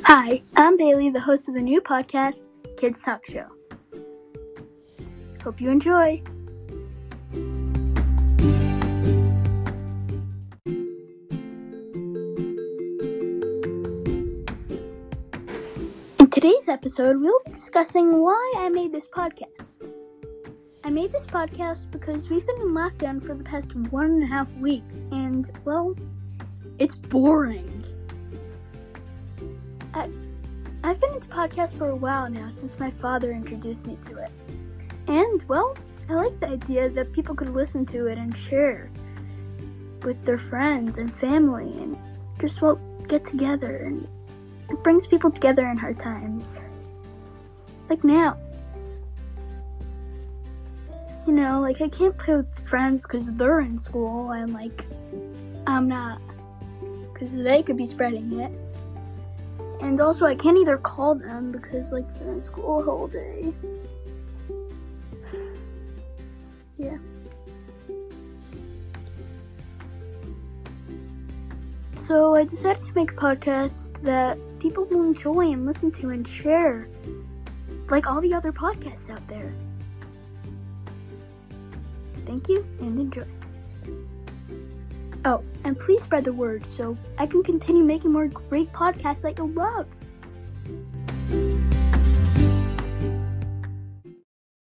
Hi, I'm Bailey, the host of the new podcast, Kids Talk Show. Hope you enjoy. In today's episode, we'll be discussing why I made this podcast. I made this podcast because we've been in lockdown for the past 1.5 weeks, and, well, it's boring. I've been into podcasts for a while now since my father introduced me to it. And, well, I like the idea that people could listen to it and share with their friends and family and just, well, get together. And it brings people together in hard times. Like now. You know, like I can't play with friends because they're in school and, like, I'm not. Because they could be spreading it. And also, I can't either call them because, like, they're in school the whole day. Yeah. So I decided to make a podcast that people will enjoy and listen to and share, like all the other podcasts out there. Thank you and enjoy. Oh, and please spread the word so I can continue making more great podcasts that you'll love.